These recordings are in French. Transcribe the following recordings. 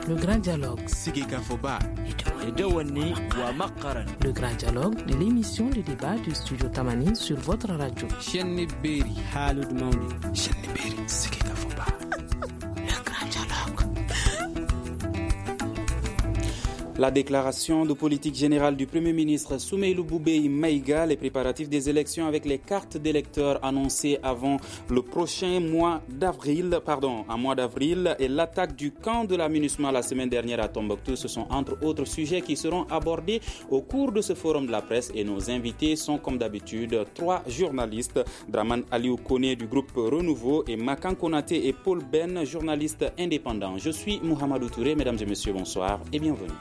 Le grand dialogue. Le grand dialogue de l'émission de débat du studio Tamani sur votre radio. Le grand dialogue. La déclaration de politique générale du Premier ministre Soumeylou Boubèye Maïga, les préparatifs des élections avec les cartes d'électeurs annoncées avant le prochain mois d'avril, et l'attaque du camp de la MINUSMA la semaine dernière à Tombouctou, ce sont entre autres sujets qui seront abordés au cours de ce forum de la presse et nos invités sont comme d'habitude 3 journalistes, Draman Aliou Kone du groupe Renouveau et Makan Konaté et Paul Ben, journalistes indépendants. Je suis Mohamedou Touré, mesdames et messieurs, bonsoir et bienvenue.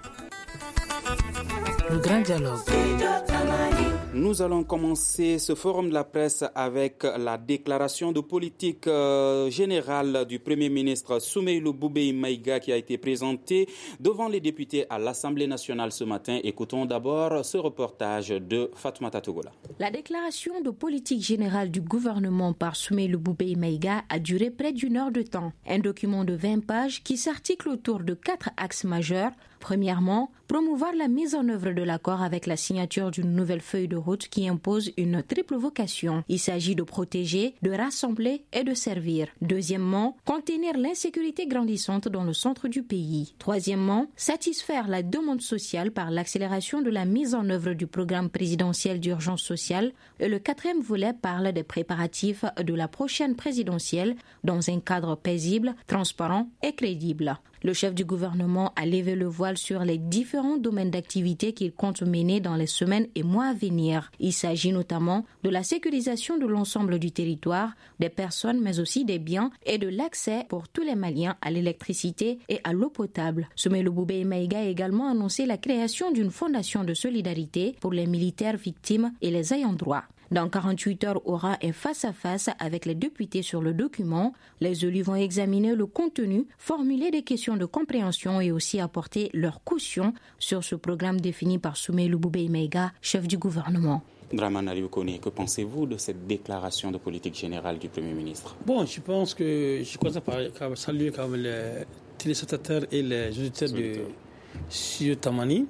Le grand dialogue. Nous allons commencer ce forum de la presse avec la déclaration de politique générale du Premier ministre Soumeylou Boubèye Maïga qui a été présentée devant les députés à l'Assemblée nationale ce matin. Écoutons d'abord ce reportage de Fatoumata Togola. La déclaration de politique générale du gouvernement par Soumeylou Boubèye Maïga a duré près d'une heure de temps. Un document de 20 pages qui s'articule autour de 4 axes majeurs. Premièrement, promouvoir la mise en œuvre de l'accord avec la signature d'une nouvelle feuille de route qui impose une triple vocation. Il s'agit de protéger, de rassembler et de servir. Deuxièmement, contenir l'insécurité grandissante dans le centre du pays. Troisièmement, satisfaire la demande sociale par l'accélération de la mise en œuvre du programme présidentiel d'urgence sociale. Et le 4e volet parle des préparatifs de la prochaine présidentielle dans un cadre paisible, transparent et crédible. Le chef du gouvernement a levé le voile sur les différents domaines d'activité qu'il compte mener dans les semaines et mois à venir. Il s'agit notamment de la sécurisation de l'ensemble du territoire, des personnes mais aussi des biens et de l'accès pour tous les Maliens à l'électricité et à l'eau potable. Soumeylou Boubèye Maïga a également annoncé la création d'une fondation de solidarité pour les militaires victimes et les ayants droit. Dans 48 heures aura un face-à-face avec les députés sur le document. Les élus vont examiner le contenu, formuler des questions de compréhension et aussi apporter leur caution sur ce programme défini par Soumeylou Boubèye Maïga, chef du gouvernement. Draman Aliou Kone, que pensez-vous de cette déclaration de politique générale du Premier ministre? Bon, je pense que je commence par saluer quand même les téléspectateurs et les auditeurs de Studio Tamani.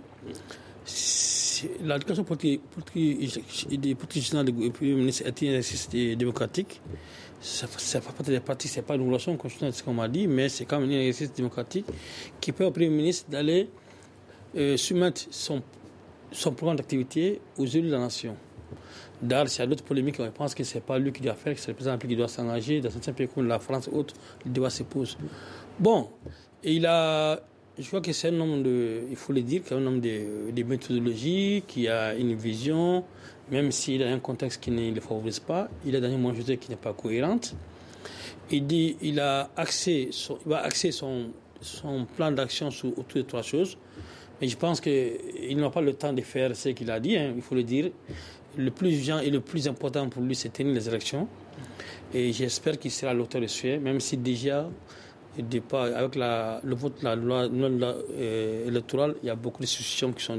La déclaration politique générale du Premier ministre est un exercice démocratique. Ça fait partie des partis, ce n'est pas une relation constitutionnelle, ce qu'on m'a dit, mais c'est quand même un exercice démocratique qui permet au Premier ministre d'aller soumettre son programme d'activité aux élus de la nation. D'ailleurs, s'il y a d'autres polémiques, on pense que ce n'est pas lui qui doit faire, que c'est le président qui doit s'engager. Dans certains pays comme la France et autres, le débat se pose. Bon, je crois que c'est un homme il faut le dire, un homme de méthodologie, qui a une vision, même s'il a un contexte qui ne le favorise pas, il a dans une majorité qui n'est pas cohérente. Il va axer son plan d'action autour de 3 choses. Mais je pense qu'il n'a pas le temps de faire ce qu'il a dit, il faut le dire. Le plus urgent et le plus important pour lui, c'est tenir les élections. Et j'espère qu'il sera à l'auteur de ce, même si déjà, avec le vote de la loi électorale, il y a beaucoup de solutions qui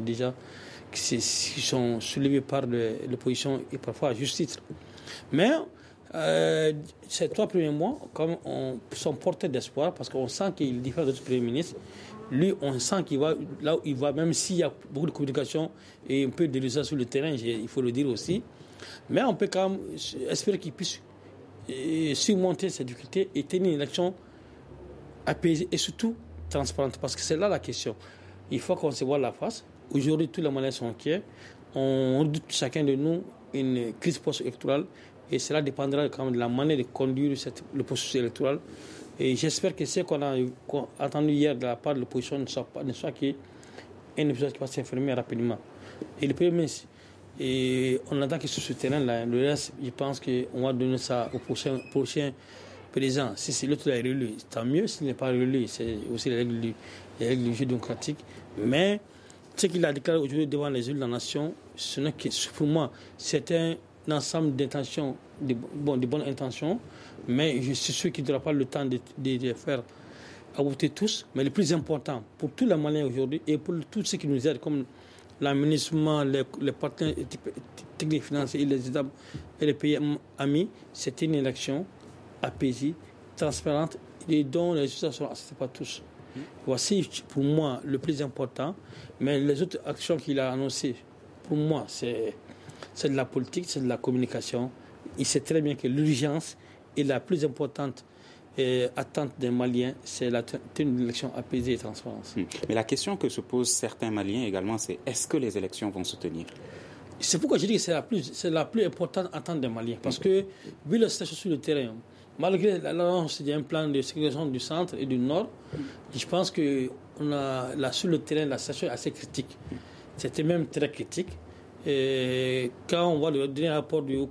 sont soulevées par l'opposition et parfois à juste titre. Mais ces 3 premiers mois, comme sont portés d'espoir, parce qu'on sent qu'il diffère d'autres premiers ministres. Lui, on sent qu'il va là où il va, même s'il y a beaucoup de communication et un peu de résultats sur le terrain, il faut le dire aussi. Mais on peut quand même espérer qu'il puisse surmonter ces difficultés et tenir une élection apaisée et surtout transparente. Parce que c'est là la question. Il faut qu'on se voit la face. Aujourd'hui, tous les Maliens sont inquiets. On doute chacun de nous une crise post-électorale et cela dépendra quand même de la manière de conduire le processus électoral. Et j'espère que ce qu'on a entendu hier de la part de l'opposition ne soit qu'un épisode qui va s'infirmer rapidement. Et le Premier ministre, on attend que sur ce terrain-là, le reste, je pense qu'on va donner ça au prochain président. Si c'est l'autre qui est réélu, tant mieux. S'il n'est pas réélu, c'est aussi les règles du jeu démocratique. Mais ce qu'il a déclaré aujourd'hui devant les élus de la nation, ce n'est que, pour moi, c'est un ensemble d'intentions, de bonnes intentions, mais je suis sûr qu'il n'aura pas le temps de faire aboutir tous. Mais le plus important pour tous les Maliens aujourd'hui et pour tous ceux qui nous aident, comme l'aménagement, les partenaires techniques financiers et les États et les pays amis, c'est une élection apaisée, transparente et dont les résultats seront acceptés par tous. Voici pour moi le plus important. Mais les autres actions qu'il a annoncées, pour moi, c'est de la politique, c'est de la communication. Il sait très bien que l'urgence est la plus importante attente des Maliens, c'est la tenue d'une élection apaisée et transparente. Mais la question que se posent certains Maliens également, c'est est-ce que les élections vont se tenir? C'est pourquoi je dis que c'est la plus importante attente des Maliens. Parce que, vu la situation sur le terrain, malgré l'annonce d'un plan de sécurisation du centre et du nord, je pense que sur le terrain, la situation est assez critique. C'était même très critique. Et quand on voit le dernier rapport du Haut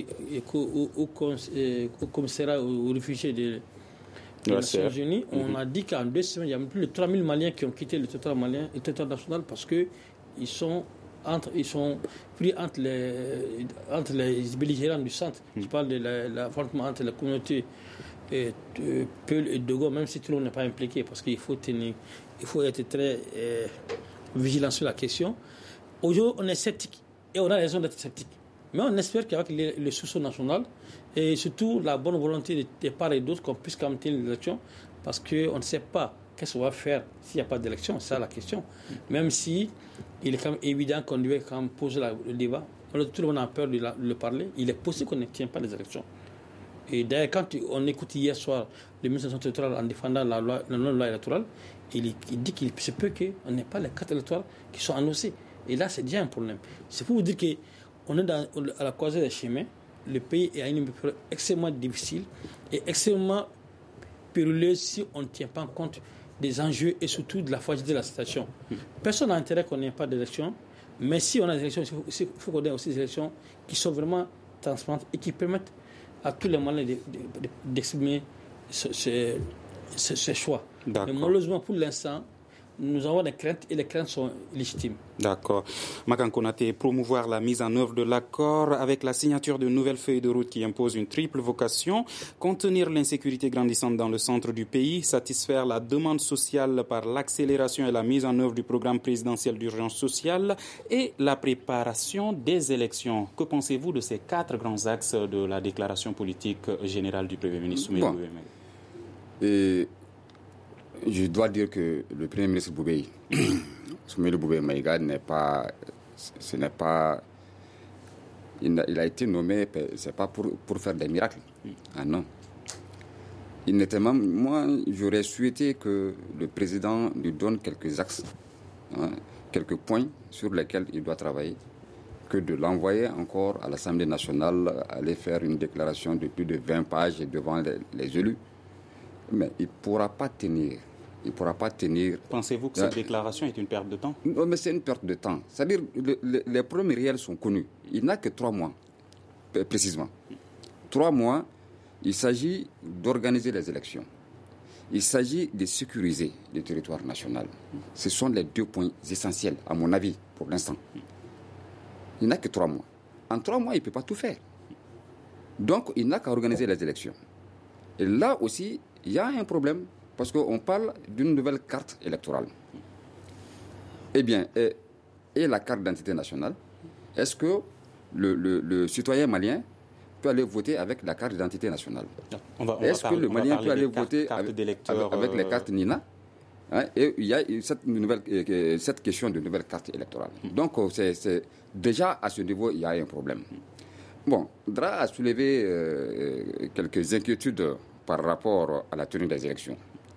Commissariat aux réfugiés des Nations Unies, on a dit qu'en 2 semaines, il y a plus de 3000 Maliens qui ont quitté le territoire malien et le territoire national parce qu'ils sont pris entre les belligérants du centre. Je parle de l'affrontement entre la communauté Peul et Dogo, même si tout le monde n'est pas impliqué, parce qu'il faut être très vigilant sur la question. Aujourd'hui, on est sceptique et on a raison d'être sceptique. Mais on espère qu'avec le sursaut national et surtout la bonne volonté de part et d'autre, qu'on puisse quand même tenir l'élection, parce qu'on ne sait pas qu'est-ce qu'on va faire s'il n'y a pas d'élection. C'est ça la question. Même si il est quand même évident qu'on devait quand même poser le débat. Tout le monde a peur de le parler. Il est possible qu'on ne tienne pas les élections. Et d'ailleurs, quand on écoute hier soir le ministre électoral en défendant la non-loi électorale, il dit qu'il se peut qu'on n'ait pas les cartes électorales qui sont annoncées. Et là, c'est déjà un problème. C'est pour vous dire qu'on est à la croisée des chemins. Le pays est à une période extrêmement difficile et extrêmement périlleuse si on ne tient pas compte des enjeux et surtout de la fragilité de la situation. Personne n'a intérêt qu'on n'ait pas d'élections, mais si on a des élections, il faut qu'on ait aussi des élections qui sont vraiment transparentes et qui permettent à tous les Maliens d'exprimer ce choix. Mais malheureusement, pour l'instant, nous avons des craintes et les craintes sont légitimes. D'accord. Makan Konaté, promouvoir la mise en œuvre de l'accord avec la signature de nouvelles feuilles de route qui imposent une triple vocation, contenir l'insécurité grandissante dans le centre du pays, satisfaire la demande sociale par l'accélération et la mise en œuvre du programme présidentiel d'urgence sociale et la préparation des élections. Que pensez-vous de ces 4 grands axes de la déclaration politique générale du Premier ministre Soumeylou Boubèye Maïga? Je dois dire que le Premier ministre Soumeylou Boubèye Maïga il a été nommé, c'est pas pour faire des miracles. Ah non. Moi, j'aurais souhaité que le président lui donne quelques axes, quelques points sur lesquels il doit travailler, que de l'envoyer encore à l'Assemblée nationale, aller faire une déclaration de plus de 20 pages devant les élus. Mais il ne pourra pas tenir. Pensez-vous que cette déclaration est une perte de temps? Non, mais c'est une perte de temps. C'est-à-dire les problèmes réels sont connus. Il n'a que 3 mois, précisément. 3 mois, il s'agit d'organiser les élections. Il s'agit de sécuriser le territoire national. Ce sont les 2 points essentiels, à mon avis, pour l'instant. Il n'a que 3 mois. En 3 mois, il ne peut pas tout faire. Donc, il n'a qu'à organiser les élections. Et là aussi, il y a un problème. Parce qu'on parle d'une nouvelle carte électorale. Eh bien, et la carte d'identité nationale, est-ce que le citoyen malien peut aller voter avec la carte d'identité nationale? Est-ce que le Malien peut aller voter avec les cartes NINA? Et il y a cette question de nouvelle carte électorale. Donc, c'est déjà à ce niveau, il y a un problème. Bon, DRA a soulevé quelques inquiétudes par rapport à la tenue des élections.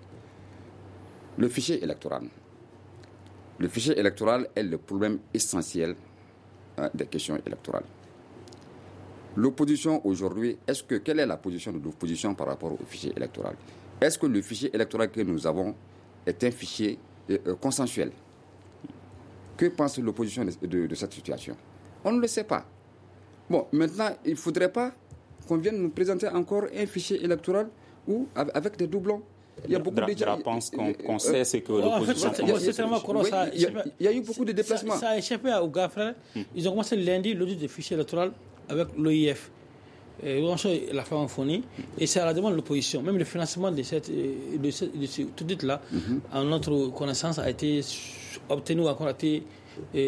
Le fichier électoral. Le fichier électoral est le problème essentiel des questions électorales. L'opposition aujourd'hui, quelle est la position de l'opposition par rapport au fichier électoral? Est-ce que le fichier électoral que nous avons est un fichier consensuel? Que pense l'opposition de cette situation? On ne le sait pas. Bon, maintenant, il ne faudrait pas qu'on vienne nous présenter encore un fichier électoral avec des doublons. Il y a beaucoup de gens. qu'on sait, c'est que l'opposition. Il y a eu beaucoup de déplacements. Ça a échappé aux gars, frère. Ils ont commencé lundi l'audit des fichiers électoraux avec l'OIF, la francophonie, et c'est à la demande de l'opposition. Même le financement de ce audit-là, à notre connaissance, a été obtenu ou encore a été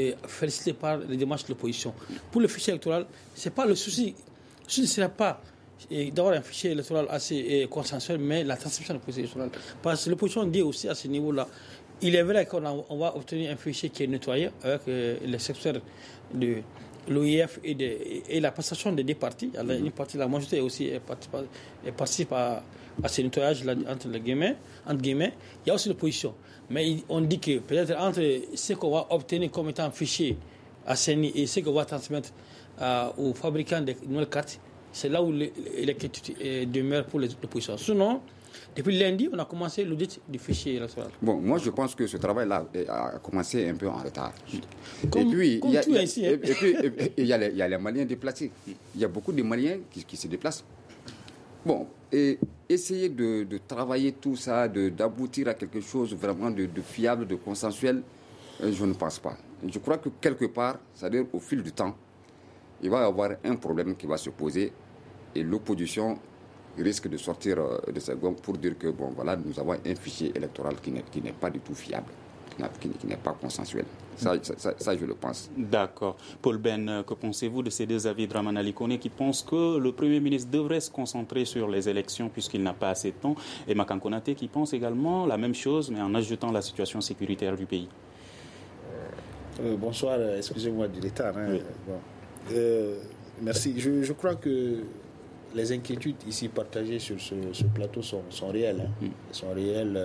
félicité par les démarches de l'opposition. Pour le fichier électoral, c'est pas le souci. Le souci ne serait pas d'avoir un fichier électoral assez consensuel, mais la transmission du fichier électoral. Parce que l'opposition dit aussi à ce niveau-là, il est vrai qu'on va obtenir un fichier qui est nettoyé avec les secteurs de l'OIF et la passation des deux partis. Une partie, la majorité aussi participe à ce nettoyage entre guillemets. Il y a aussi l'opposition. Mais on dit que peut-être entre ce qu'on va obtenir comme étant un fichier assaini et ce qu'on va transmettre aux fabricants de nouvelles cartes, c'est là où l'inquiétude demeure pour l'opposition. Sinon, depuis lundi, on a commencé l'audit du fichier électoral. Bon, moi je pense que ce travail-là a commencé un peu en retard. Et puis, il y a les Maliens déplacés. Il y a beaucoup de Maliens qui se déplacent. Bon, et essayer de travailler tout ça, d'aboutir à quelque chose vraiment de fiable, de consensuel, je ne pense pas. Je crois que quelque part, c'est-à-dire au fil du temps, il va y avoir un problème qui va se poser et l'opposition risque de sortir de sa gomme pour dire que bon voilà, nous avons un fichier électoral qui n'est pas du tout fiable, qui n'est pas consensuel. Ça, je le pense. D'accord. Paul Ben, que pensez-vous de ces deux avis de Dramane Ali Koné qui pense que le Premier ministre devrait se concentrer sur les élections puisqu'il n'a pas assez de temps, et Makan Konaté qui pense également la même chose mais en ajoutant la situation sécuritaire du pays? Bonsoir, excusez-moi du retard. Oui. Bon. Merci. Je crois que les inquiétudes ici partagées sur ce plateau sont réelles. Sont réelles.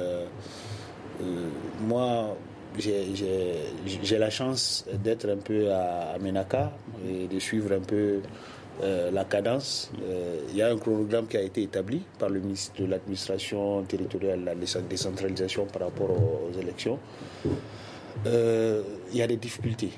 Moi, j'ai la chance d'être un peu à Ménaka et de suivre un peu la cadence. Il y a un chronogramme qui a été établi par le ministre de l'administration territoriale, la décentralisation par rapport aux élections. Il y a des difficultés.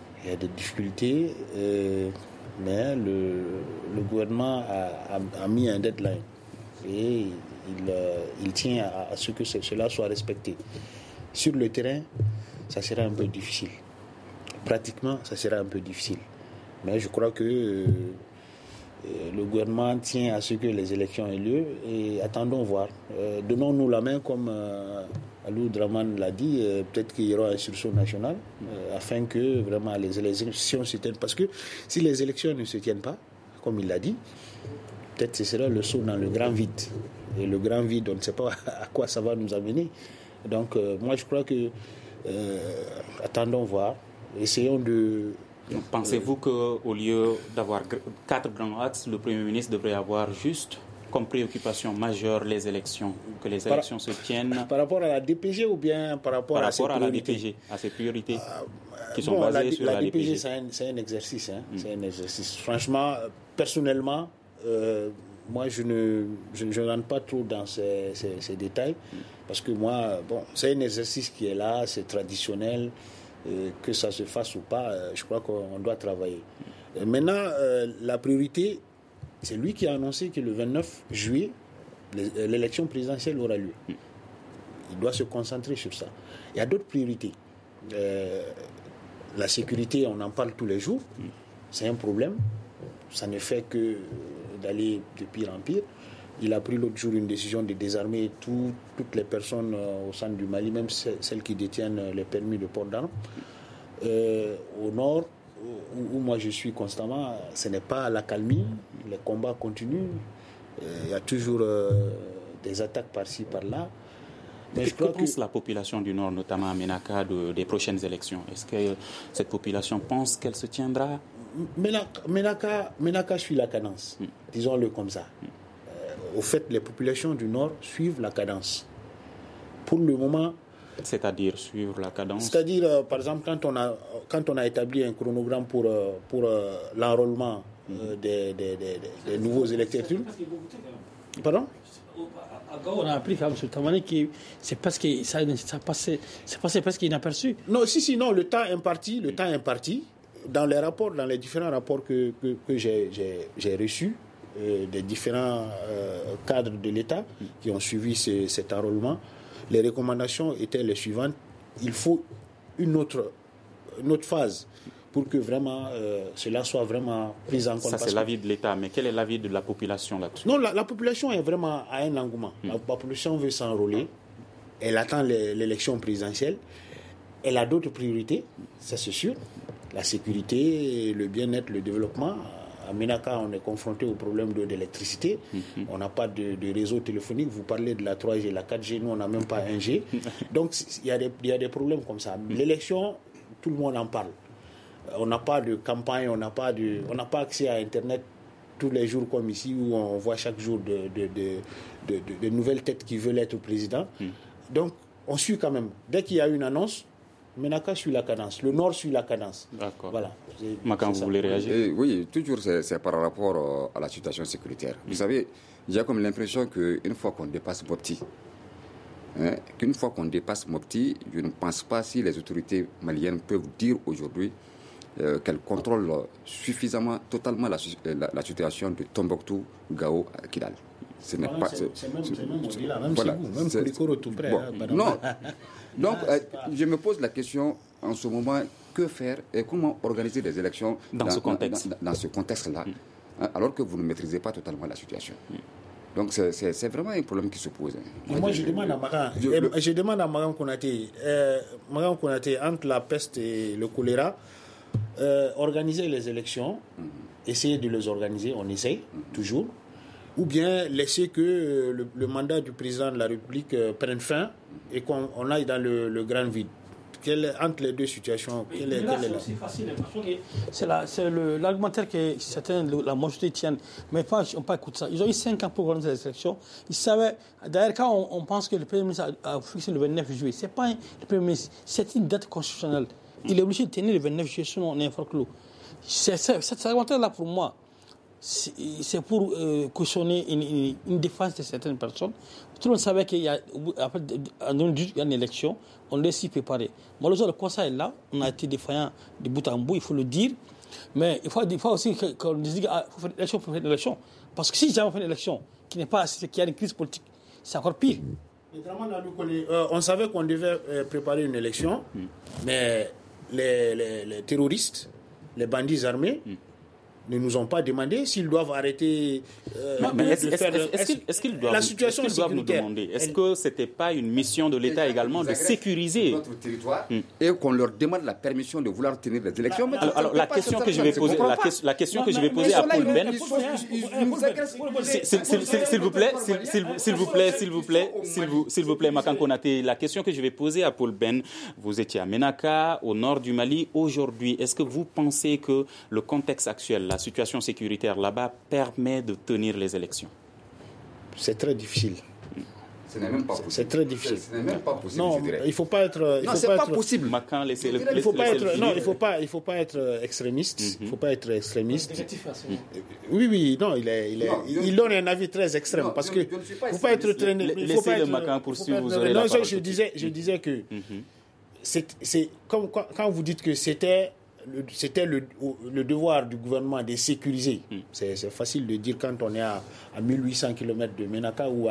Mais le gouvernement a mis un deadline et il tient à ce que cela soit respecté. Sur le terrain, ça sera un peu difficile. Pratiquement, ça sera un peu difficile. Mais je crois que le gouvernement tient à ce que les élections aient lieu et attendons voir. Donnons-nous la main comme Alou Dramane l'a dit, peut-être qu'il y aura un sursaut national afin que vraiment les élections se tiennent. Parce que si les élections ne se tiennent pas, comme il l'a dit, peut-être ce sera le saut dans le grand vide. Et le grand vide, on ne sait pas à quoi ça va nous amener. Donc moi je crois que attendons voir, essayons de... Pensez-vous qu'au lieu d'avoir 4 grands axes, le Premier ministre devrait avoir juste comme préoccupation majeure les élections, que les élections se tiennent par rapport à la DPG ou bien par rapport à la DPG, à ses priorités qui sont basées sur la DPG. C'est un exercice. C'est un exercice. Franchement, personnellement, moi je ne rentre pas trop dans ces détails parce que moi, c'est un exercice qui est là, c'est traditionnel. Que ça se fasse ou pas, je crois qu'on doit travailler. Maintenant, la priorité, c'est lui qui a annoncé que le 29 juillet, l'élection présidentielle aura lieu. Il doit se concentrer sur ça. Il y a d'autres priorités. La sécurité, on en parle tous les jours. C'est un problème. Ça ne fait que d'aller de pire en pire. Il a pris l'autre jour une décision de désarmer toutes les personnes au centre du Mali, même celles qui détiennent les permis de port d'armes. Au nord, où moi je suis constamment, ce n'est pas la calmie, les combats continuent. Il y a toujours des attaques par-ci, par-là. Mais que pense la population du Nord, notamment à Ménaka, des prochaines élections? Est-ce que cette population pense qu'elle se tiendra? Ménaka suit la cadence, disons-le comme ça. Au fait, les populations du Nord suivent la cadence. Pour le moment... C'est-à-dire suivre la cadence? C'est-à-dire, par exemple, quand on a établi un chronogramme pour l'enrôlement des nouveaux électeurs... Pardon? On a appris quand même sur Tamani que c'est parce que ça passait presque inaperçu. Non, non, le temps imparti. Dans les différents rapports que j'ai reçus, des différents cadres de l'État qui ont suivi cet enrôlement, les recommandations étaient les suivantes. Il faut une autre phase pour que vraiment cela soit vraiment pris en compte. Ça, c'est l'avis de l'État, mais quel est l'avis de la population là-dessus? Non, la population est vraiment à un engouement. La population veut s'enrôler, elle attend l'élection présidentielle, elle a d'autres priorités, ça c'est sûr, la sécurité, le bien-être, le développement. À Ménaka, on est confronté au problème d'électricité. On n'a pas de réseau téléphonique. Vous parlez de la 3G, la 4G, nous, on n'a même pas 1G. Donc, il y a des problèmes comme ça. L'élection, tout le monde en parle. On n'a pas de campagne, on n'a pas accès à Internet tous les jours comme ici, où on voit chaque jour de nouvelles têtes qui veulent être président. Donc, on suit quand même. Dès qu'il y a une annonce, Ménaka suit la cadence, le Nord suit la cadence. D'accord. Voilà. Makan, vous voulez réagir? Oui, toujours c'est par rapport à la situation sécuritaire. Vous savez, j'ai comme l'impression qu'une fois qu'on dépasse Mopti, je ne pense pas si les autorités maliennes peuvent dire aujourd'hui qu'elles contrôlent suffisamment, totalement la situation de Tombouctou, Gao, Kidal. Ce n'est pas... C'est même au-delà, même voilà, chez vous, même Koulikoro tout près. Bon, non. Donc, je me pose la question en ce moment, que faire et comment organiser des élections dans ce contexte. Dans ce contexte-là, alors que vous ne maîtrisez pas totalement la situation. Donc, c'est vraiment un problème qui se pose. Moi, je demande à Magan Konaté, entre la peste et le choléra, organiser les élections, essayer de les organiser, on essaye toujours, ou bien laisser que le mandat du président de la République prenne fin et qu'on aille dans le grand vide. Entre les deux situations, quelle est là? C'est facile, c'est l'argumentaire que certains, la majorité tiennent, mais on n'a pas écouté ça. Ils ont eu 5 ans pour organiser les élections. Ils savaient, d'ailleurs, quand on pense que le Premier ministre a fixé le 29 juillet, ce n'est pas le Premier ministre, c'est une date constitutionnelle. Il est obligé de tenir le 29 juillet, sinon on est fort clos. Cet argumentaire-là, pour moi, c'est pour cautionner une défense de certaines personnes. Tout le monde savait qu'il y a, après, en 2018, il y a une élection, on doit s'y préparer. Malheureusement, le conseil est là, on a été défaillant de bout en bout, il faut le dire. Mais il faut aussi qu'on dise qu'il faut faire une élection, Parce que si jamais on fait une élection qui n'est pas assez, qui a une crise politique, c'est encore pire. On savait qu'on devait préparer une élection, mais les terroristes, les bandits armés, ne nous ont pas demandé s'ils doivent arrêter est-ce qu'ils doivent, la situation nous demander? Est-ce que ce n'était pas une mission de l'État également de sécuriser notre territoire et qu'on leur demande la permission de vouloir tenir des élections? Alors la question que je vais poser, à Paul Ben, s'il vous plaît, Makan Konaté, la question que je vais poser à Paul Ben, vous étiez à Ménaka, au nord du Mali, aujourd'hui, est-ce que vous pensez que le contexte actuel, la situation sécuritaire là-bas permet de tenir les élections? C'est très difficile. Ce n'est même pas possible. C'est très difficile. Ce n'est même pas possible. Non, il ne faut pas être. Non, c'est pas possible. Il ne faut pas être extrémiste. Il ne faut pas être extrémiste. Oui, non, il donne un avis très extrême parce que il ne faut pas être traîné. Laissez le Macan poursuivre. Non, je disais que c'est comme quand vous dites que c'était le devoir du gouvernement de sécuriser. C'est facile de dire quand on est à 1800 km de Ménaka ou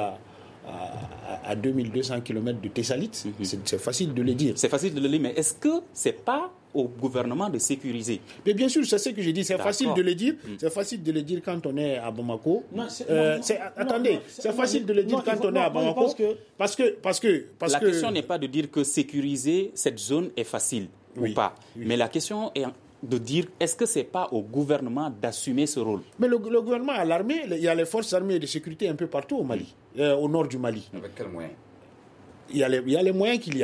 à 2200 km de Tessalit. C'est facile de le dire. C'est facile de le dire, mais est-ce que ce n'est pas au gouvernement de sécuriser? Mais bien sûr, c'est ce que j'ai dit. C'est facile de le dire. C'est facile de le dire quand on est à Bamako. Attendez, c'est facile de le dire quand on est à Bamako. Parce que la question n'est pas de dire que sécuriser cette zone est facile. Ou pas. Oui. Mais la question est de dire, est-ce que ce n'est pas au gouvernement d'assumer ce rôle? Mais le gouvernement a l'armée, il y a les forces armées de sécurité un peu partout au Mali, au nord du Mali. Avec quels moyens? Il y a les moyens qu'il y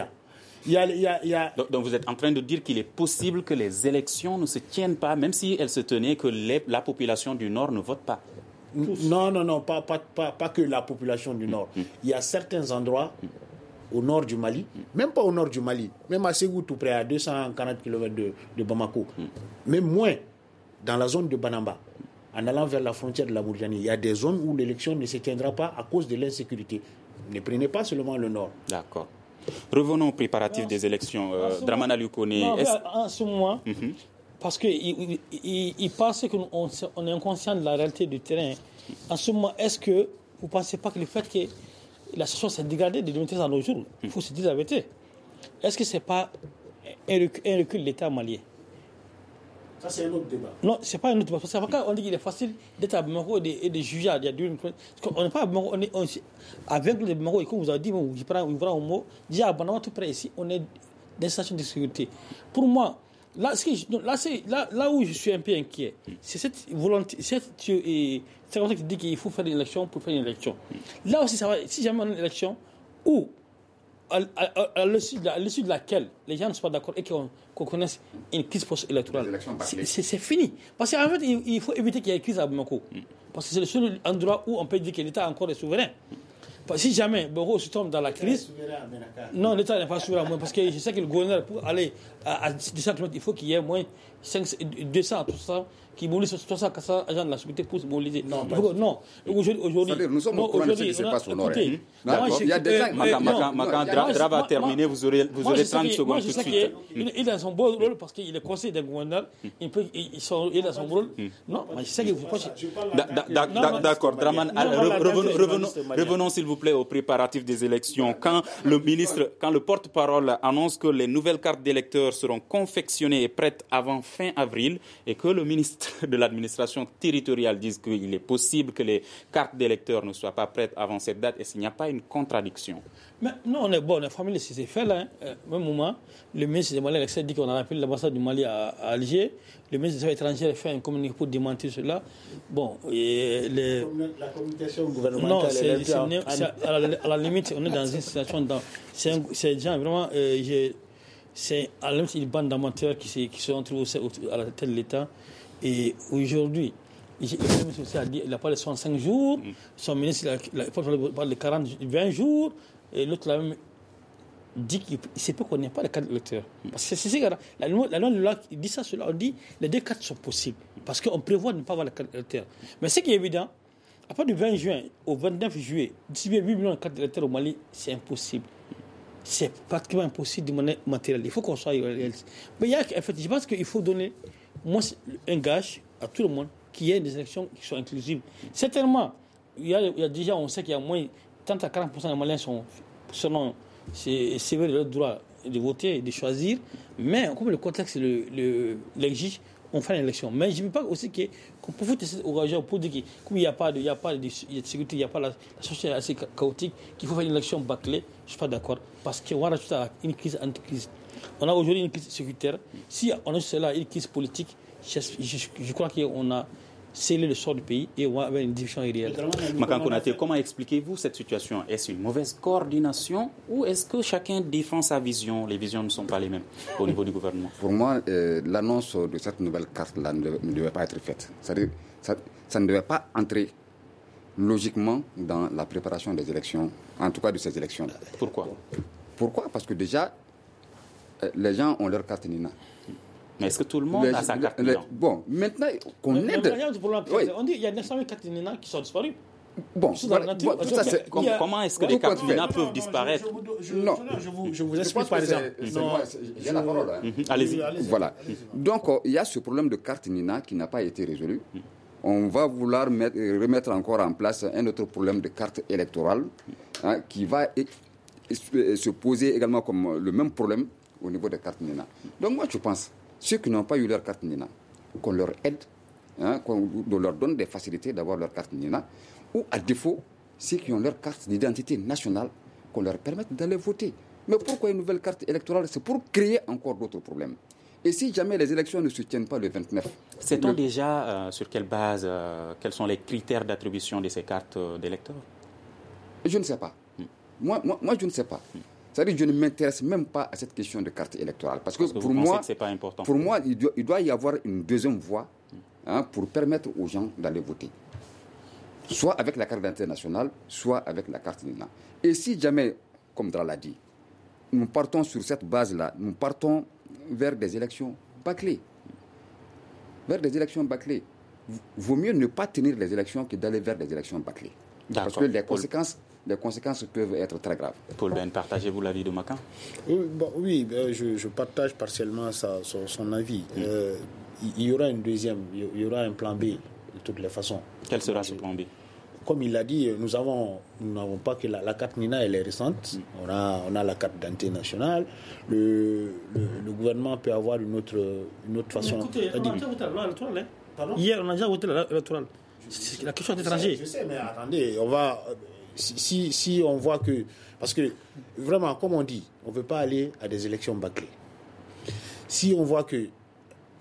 a. Donc vous êtes en train de dire qu'il est possible que les élections ne se tiennent pas, même si elles se tenaient, que la population du Nord ne vote pas? Non, pas que la population du Nord. Il y a certains endroits au nord du Mali, même pas au nord du Mali, même à Ségou, tout près, à 240 km de Bamako, même moins dans la zone de Banamba, en allant vers la frontière de la Mauritanie. Il y a des zones où l'élection ne se tiendra pas à cause de l'insécurité. Ne prenez pas seulement le nord. D'accord. Revenons aux préparatifs des élections. Dramane Aliou Koné. En ce moment, parce qu'il pensait qu'on est inconscient de la réalité du terrain. En ce moment, est-ce que vous ne pensez pas que le fait que la situation s'est dégradée de 2013 à nos jours, il faut se dire la vérité. Est-ce que ce n'est pas un recul de l'État malien? Ça, c'est un autre débat. Non, ce n'est pas un autre débat. Parce que quand on dit qu'il est facile d'être à Bamako et de juger, il y a deux. On n'est pas à Bamako, on est à 20 km de Bamako, et comme vous avez dit, je prends un mot, déjà à Banama, tout près ici, on est dans une situation de sécurité. Pour moi, Là où je suis un peu inquiet, c'est cette volonté, c'est volonté qui dit qu'il faut faire une élection pour faire une élection. Là aussi, ça va, si jamais on a une élection où, à l'issue de laquelle les gens ne sont pas d'accord et qu'on connaisse une crise post-électorale, c'est fini. Parce qu'en fait, il faut éviter qu'il y ait une crise à Bamako. Parce que c'est le seul endroit où on peut dire que l'État encore est souverain. Si jamais Boko se tombe dans la crise, non, l'État n'est pas souverain. Parce que je sais que le gouverneur, pour aller à 200 km, il faut qu'il y ait au moins 200, 300 qui mobilisent 300, 400 agents de la sécurité pour se mobiliser. Non. Aujourd'hui, nous sommes au courant de ce qui se passe au Nord. Il y a des gens. Makan Dra va terminer, vous aurez 30 secondes tout de suite. Il a son beau rôle parce qu'il est conseiller d'un gouverneur. Il a son rôle. Non, je sais que vous pensez. D'accord, Draman, revenons s'il vous plaît aux préparatifs des élections. Quand le porte-parole annonce que les nouvelles cartes d'électeurs seront confectionnées et prêtes avant fin avril et que le ministre de l'administration territoriale dise qu'il est possible que les cartes d'électeurs ne soient pas prêtes avant cette date, est-ce qu'il n'y a pas une contradiction? Mais non, on est bon, on est familier, c'est fait là. Même moment, le ministre du Mali dit qu'on a appelé l'ambassade du Mali à Alger. Le ministre des Affaires étrangères a fait un communiqué pour démentir cela. Bon, la communication gouvernementale. Non, à la limite, on est dans une situation. C'est des gens vraiment. C'est à la limite une bande d'amateurs qui se retrouvent à la tête de l'État. Et aujourd'hui, le ministre aussi a dit qu'il a parlé de 65 jours. Son ministre parle de 20 jours. Et l'autre l'a même dit qu'il ne sait pas qu'on n'a pas de carte d'électeur. Parce que c'est la loi dit ça, cela. On dit les deux cartes sont possibles. Parce qu'on prévoit de ne pas avoir la carte d'électeur. Mais ce qui est évident, à partir du 20 juin au 29 juillet, distribuer 8 millions de cartes d'électeurs au Mali, c'est impossible. C'est pratiquement impossible de manière matérielle. Il faut qu'on soit réaliste. Mais en fait, je pense qu'il faut donner un gage à tout le monde qu'il y ait des élections qui soient inclusives. Certainement, il y a déjà, on sait qu'il y a moins 30 à 40% des Maliens sont selon sévères de leur droit de voter et de choisir. Mais comme le contexte l'exige, on fait une élection. Mais je ne veux pas aussi qu'on profite de cette occasion pour dire que comme il n'y a pas de sécurité, il n'y a pas la société assez chaotique, qu'il faut faire une élection bâclée, je ne suis pas d'accord. Parce qu'on va rajouter à une crise anti-crise. On a aujourd'hui une crise sécuritaire. Si on a cela, une crise politique, je crois qu'on a scellé le sort du pays et on va avoir une division réelle. Makan Konaté, comment expliquez-vous cette situation? Est-ce une mauvaise coordination ou est-ce que chacun défend sa vision? Les visions ne sont pas les mêmes au niveau du gouvernement. Pour moi, l'annonce de cette nouvelle carte-là ne devait pas être faite. C'est-à-dire, ça ne devait pas entrer logiquement dans la préparation des élections, en tout cas de ces élections-là. Pourquoi? Parce que déjà, les gens ont leur carte NINA. Mais est-ce que tout le monde a sa carte NINA? Bon, maintenant qu'on aide... On dit qu'il y a 900 000 cartes NINA qui sont disparues. Bon, comment est-ce que les cartes NINA peuvent disparaître? Je vous explique par exemple. J'ai la parole. Allez-y. Voilà. Donc, il y a ce problème de carte NINA qui n'a pas été résolu. On va vouloir remettre encore en place un autre problème de carte électorale qui va se poser également comme le même problème au niveau des cartes NINA. Donc moi, je pense, ceux qui n'ont pas eu leur carte NINA, qu'on leur aide, qu'on leur donne des facilités d'avoir leur carte NINA, ou à défaut, ceux qui ont leur carte d'identité nationale, qu'on leur permette d'aller voter. Mais pourquoi une nouvelle carte électorale? C'est pour créer encore d'autres problèmes. Et si jamais les élections ne se tiennent pas le 29... Sait-on déjà sur quelle base, quels sont les critères d'attribution de ces cartes d'électeurs? Je ne sais pas. Moi, je ne sais pas. C'est-à-dire que je ne m'intéresse même pas à cette question de carte électorale. Parce que pour moi, c'est pas important. Pour moi, il doit y avoir une deuxième voie pour permettre aux gens d'aller voter. Soit avec la carte d'identité nationale, soit avec la carte NINA. Et si jamais, comme Dra l'a dit, nous partons sur cette base-là, nous partons vers des élections bâclées. Vers des élections bâclées. Vaut mieux ne pas tenir les élections que d'aller vers des élections bâclées. Parce que les conséquences peuvent être très graves. Paul Ben, partagez-vous l'avis de Makan? Oui, je partage partiellement son avis. Il y aura il y aura un plan B de toutes les façons. Quel sera ce plan B? Comme il l'a dit, nous n'avons pas que la carte NINA, elle est récente. On a la carte d'identité nationale. Le gouvernement peut avoir une autre façon. Écoutez, on a déjà voté la loi électorale. Hier, on a déjà voté la loi électorale. C'est la question d'étranger. Je sais, mais attendez, on va... Si on voit que... Parce que, vraiment, comme on dit, on ne veut pas aller à des élections bâclées. Si on voit que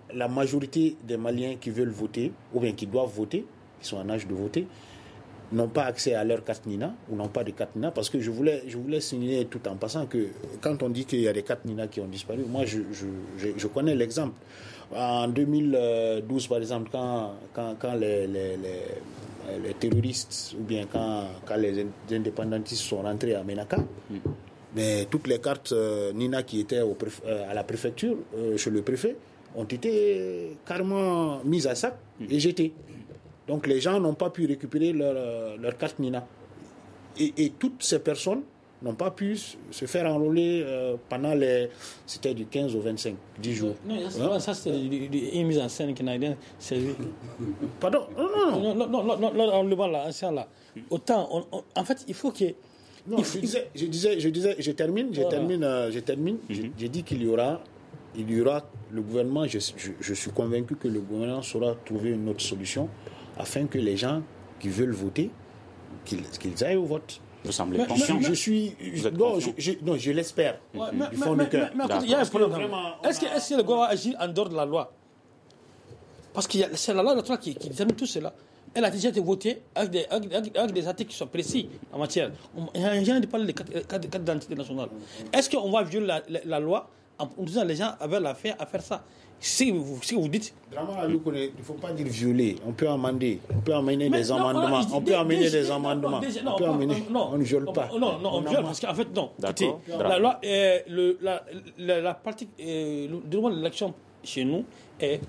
la majorité des Maliens qui veulent voter, ou bien qui doivent voter, qui sont en âge de voter, n'ont pas accès à leur carte Nina, ou n'ont pas de carte Nina, parce que je voulais signaler tout en passant que quand on dit qu'il y a des cartes Nina qui ont disparu, moi je connais l'exemple. En 2012, par exemple, quand les terroristes, ou bien quand les indépendantistes sont rentrés à Ménaka, mais toutes les cartes Nina qui étaient à la préfecture, chez le préfet, ont été carrément mises à sac et jetées. Donc les gens n'ont pas pu récupérer leur carte Nina. Et toutes ces personnes n'ont pas pu se faire enrôler pendant c'était du 15 au 25, 10 jours. Non, ça c'était une mise en scène qui n'a rien servi. Pardon? Non, enlevant là, ancien là. Autant, en fait, il faut que... Non, je termine. J'ai dit qu'il y aura le gouvernement, je suis convaincu que le gouvernement saura trouver une autre solution afin que les gens qui veulent voter, qu'ils aillent au vote. Vous semblez confiant. Je l'espère. Du fond du cœur. Mais il y a un problème. Est-ce que le gouvernement agit en dehors de la loi? Parce que c'est la loi de 3 qui détermine tout cela. Elle a déjà été votée avec des articles qui sont précis en matière. Il n'y a rien de parler des cartes d'identité nationale. Est-ce qu'on va violer la loi en disant que les gens avaient l'affaire à faire ça? Si vous dites... Il ne faut pas dire violer. On peut amender. On peut amener des amendements. On ne viole pas. Non, on viole parce qu'en fait, non. Écoutez, la loi, la pratique, le droit de l'élection chez nous est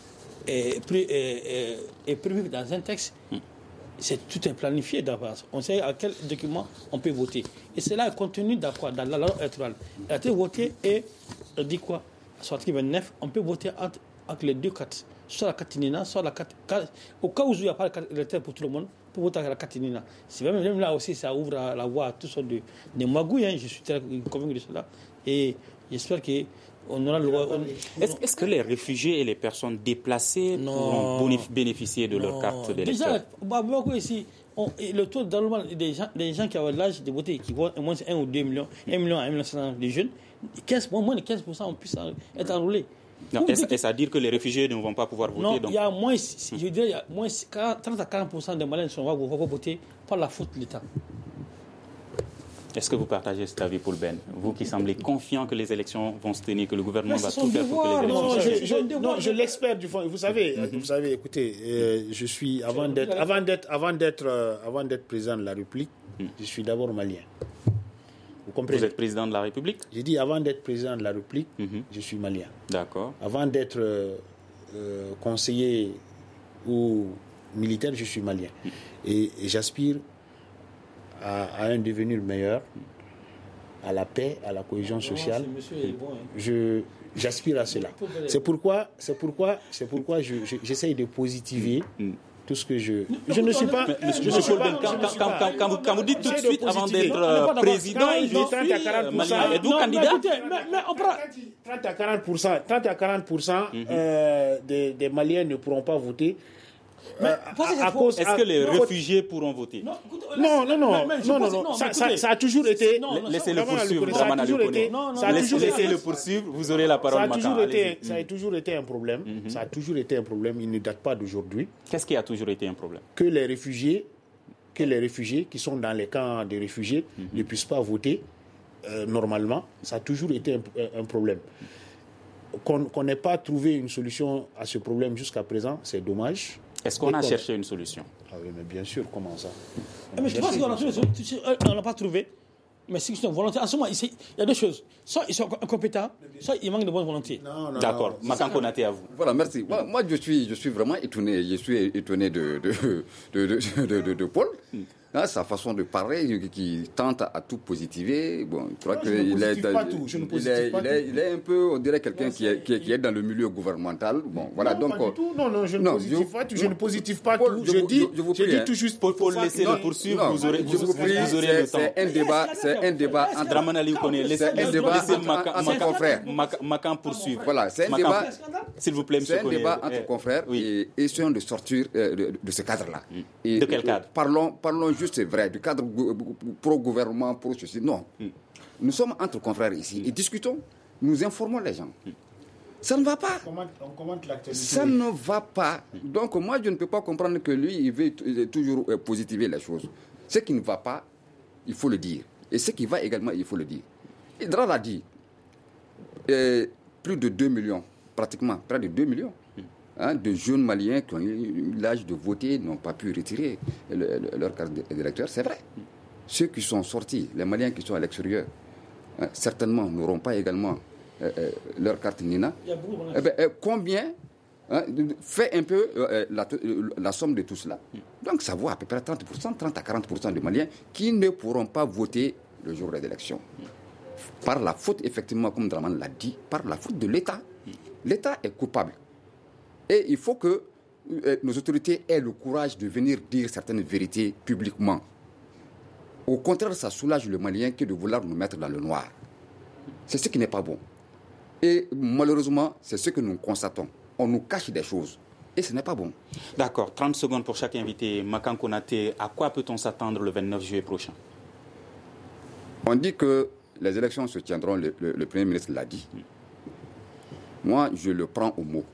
prévu dans un texte. C'est tout est planifié d'avance. On sait à quel document on peut voter. Et cela est contenu dans la loi électorale. Elle a été votée et elle dit quoi? Sur l'article 29, on peut voter entre les deux cartes. Soit la carte Nina, soit la carte... Au cas où il n'y a pas de carte électorale pour tout le monde, pour voter avec la carte Nina. C'est même là aussi, ça ouvre la voie à toutes sortes de magouilles. Je suis très convaincu de cela. Et j'espère qu'on aura le droit... Est-ce que les réfugiés et les personnes déplacées pourront bénéficier de leur carte d'électeur? Déjà, ici, le taux d'enrôlement des gens qui ont l'âge de voter, qui votent au moins 1 ou 2 millions, 1 million à 1 million de jeunes, moins de 15% on puisse être enrôlés. Non, est-ce à dire que les réfugiés ne vont pas pouvoir voter? Non, il y a moins, je dirais, il y a moins 30 à 40% des Maliens ne vont pas voter par la faute de l'État. Est-ce que vous partagez cet avis, Paul Ben? Vous qui semblez confiant que les élections vont se tenir, que le gouvernement va tout faire pour que les élections se tiennent? Non, je l'espère du fond. Vous savez, écoutez, je suis avant d'être président de la République, je suis d'abord malien. Vous comprenez? Vous êtes président de la République? J'ai dit avant d'être président de la République, je suis malien. D'accord. Avant d'être conseiller ou militaire, je suis malien. Et j'aspire à un devenir meilleur, à la paix, à la cohésion sociale. J'aspire à cela. C'est pourquoi j'essaye de positiver tout ce que je ne suis pas. Quand vous dites tout de suite avant d'être président, êtes-vous candidat? Mais on prend 30 à 40% des Maliens ne pourront pas voter. Est-ce que les réfugiés pourront voter? Non. Ça a toujours été. Laissez-le poursuivre, Dramane Alioune. Laissez-le poursuivre, vous aurez la parole. Ça a toujours été un problème. Ça a toujours été un problème. Il ne date pas d'aujourd'hui. Qu'est-ce qui a toujours été un problème? Que les réfugiés qui sont dans les camps de réfugiés ne puissent pas voter normalement. Ça a toujours été un problème. Qu'on n'ait pas trouvé une solution à ce problème jusqu'à présent, c'est dommage. Est-ce qu'on a cherché une solution? Ah oui, mais bien sûr, comment ça? Mais je pense qu'on a trouvé une solution. On n'a pas trouvé. Mais c'est une question de volonté. En ce moment, il y a deux choses. Soit ils sont incompétents, soit ils manquent de bonne volonté. D'accord. Makan Konaté, à vous. Voilà, merci. Moi, je suis vraiment étonné. Je suis étonné de Paul. Sa façon de parler qui tente à tout positiver. Bon, je crois qu'il est un peu, on dirait quelqu'un qui est dans le milieu gouvernemental. Bon, voilà, donc. Non, je ne positive pas tout. Je dis tout juste. Pour laisser le poursuivre, vous aurez le temps. C'est un débat entre Dramane Alioune. Laissez entre confrères. Makan poursuivre. Voilà, c'est un débat. S'il vous plaît, monsieur. C'est un débat entre confrères et essayons de sortir de ce cadre-là. De quel cadre? Parlons juste, c'est vrai, du cadre pro-gouvernement, pro-ceci. Non. Nous sommes entre confrères ici et discutons, nous informons les gens. Ça ne va pas. On commente l'actualité. Ça ne va pas. Donc moi, je ne peux pas comprendre que lui, il veut toujours positiver les choses. Ce qui ne va pas, il faut le dire. Et ce qui va également, il faut le dire. Idra l'a dit. Plus de 2 millions, pratiquement près de 2 millions de jeunes Maliens qui ont eu l'âge de voter n'ont pas pu retirer leur carte d'électeur. C'est vrai. Ceux qui sont sortis, les Maliens qui sont à l'extérieur, certainement n'auront pas également leur carte Nina. Combien fait un peu la somme de tout cela. Donc ça vaut à peu près 30% à 40% de Maliens qui ne pourront pas voter le jour des élections. Par la faute, effectivement, comme Dramane l'a dit, par la faute de l'État. L'État est coupable. Et il faut que nos autorités aient le courage de venir dire certaines vérités publiquement. Au contraire, ça soulage le Malien que de vouloir nous mettre dans le noir. C'est ce qui n'est pas bon. Et malheureusement, c'est ce que nous constatons. On nous cache des choses. Et ce n'est pas bon. D'accord. 30 secondes pour chaque invité. Makan Konaté, à quoi peut-on s'attendre le 29 juillet prochain? On dit que les élections se tiendront, le Premier ministre l'a dit. Moi, je le prends au mot.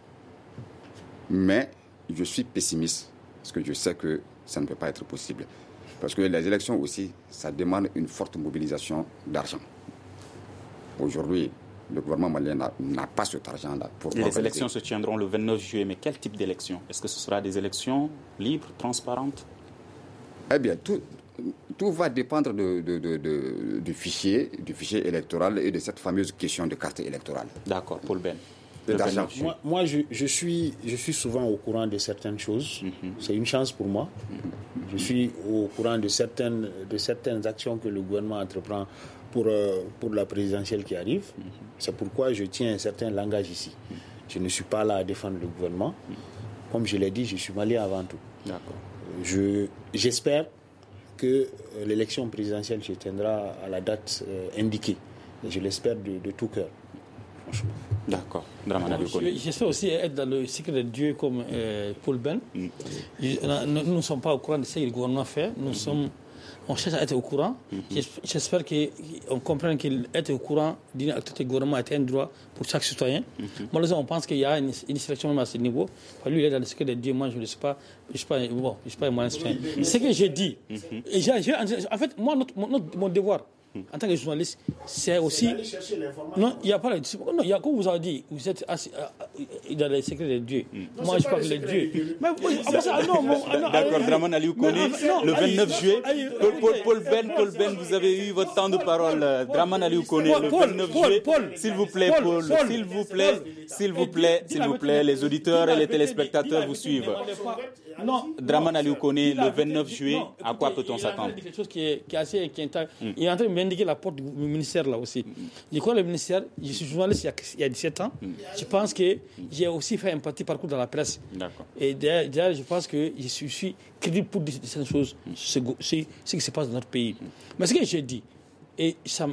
Mais je suis pessimiste, parce que je sais que ça ne peut pas être possible. Parce que les élections aussi, ça demande une forte mobilisation d'argent. Aujourd'hui, le gouvernement malien n'a pas cet argent-là. Les élections se tiendront le 29 juillet, mais quel type d'élections? Est-ce que ce sera des élections libres, transparentes? Eh bien, tout va dépendre du fichier électoral et de cette fameuse question de carte électorale. D'accord, Paul Ben. Moi, je suis souvent au courant de certaines choses. C'est une chance pour moi. Je suis au courant de certaines actions que le gouvernement entreprend pour la présidentielle qui arrive. C'est pourquoi je tiens un certain langage ici. Je ne suis pas là à défendre le gouvernement. Comme je l'ai dit, je suis malien avant tout. D'accord. J'espère que l'élection présidentielle se tiendra à la date indiquée. Et je l'espère de tout cœur. Franchement. D'accord. J'espère aussi être dans le secret de Dieu comme Paul Ben. Nous ne sommes pas au courant de ce que le gouvernement fait. On cherche à être au courant. J'espère qu'on comprenne qu'être au courant d'une activité du gouvernement est un droit pour chaque citoyen. Malheureusement, on pense qu'il y a une sélection même à ce niveau. Lui, il est dans le secret de Dieu. Moi, je ne sais pas. Je ne suis pas un moyen citoyen. Ce que j'ai dit, en fait, moi, mon devoir, en tant que journaliste, c'est aussi. Non, il n'y a pas. Non, il y a, comme vous avez dit, vous êtes dans les secrets de Dieu. Moi, je parle de Dieu. D'accord, Dramane Aliou Koné, le 29 juillet. Paul Ben, vous avez eu votre temps de parole. Dramane Aliou Koné, le 29 juillet. S'il vous plaît, Paul, s'il vous plaît, les auditeurs et les téléspectateurs vous suivent. Dramane Aliou Koné, le 29 juillet, à quoi peut-on s'attendre? Quelque chose qui est assez inquiétant. Il est en train de m'indiquer la porte du ministère là aussi. Je crois que le ministère, je suis journaliste il y a 17 ans. Je pense que j'ai aussi fait un petit parcours dans la presse. D'accord. Et derrière, je pense que je suis crédible pour dire ces choses, ce qui se passe dans notre pays. Mais ce que j'ai dit, et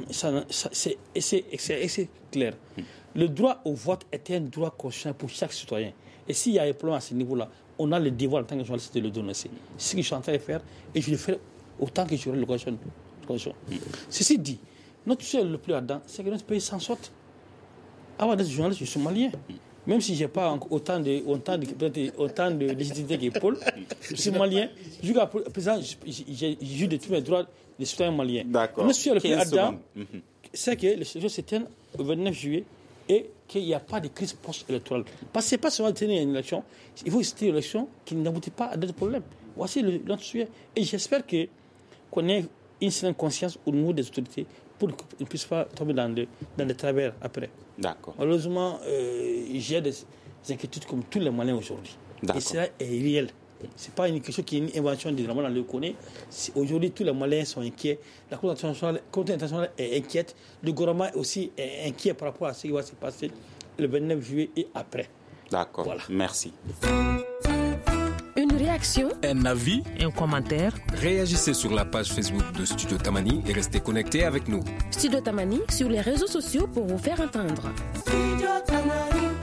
c'est clair, le droit au vote est un droit constitutionnel pour chaque citoyen. Et s'il y a un problème à ce niveau-là, on a le devoir en tant que journaliste de le dénoncer. C'est ce que je suis en train de faire et je le ferai autant que j'aurai l'occasion. Ceci dit, notre souhait le plus ardent, c'est que notre pays s'en sorte. Avant d'être journaliste, je suis malien. Même si je n'ai pas autant de légitimité que Paul, je suis malien. Jusqu'à présent, j'ai joué de tous mes droits de citoyen malien. D'accord. Notre souhait le plus ardent, c'est que les élections se tiennent le 29 juillet et qu'il n'y a pas de crise post-électorale. Parce que ce n'est pas seulement tenir une élection, il faut une élection qui n'aboutit pas à d'autres problèmes. Voici notre souhait. Et j'espère qu'on ait une certaine conscience au niveau des autorités pour qu'ils ne puissent pas tomber dans des travers après. D'accord. Malheureusement, j'ai des inquiétudes comme tous les Maliens aujourd'hui. D'accord. Et cela est réel. Ce n'est pas une question qui est une invention de Dramane Aliou Koné. Aujourd'hui, tous les Maliens sont inquiets. La communauté internationale est inquiète. Le gouvernement aussi est inquiet par rapport à ce qui va se passer le 29 juillet et après. D'accord. Voilà. Merci. Une réaction, un avis, un commentaire. Réagissez sur la page Facebook de Studio Tamani et restez connectés avec nous. Studio Tamani sur les réseaux sociaux pour vous faire entendre.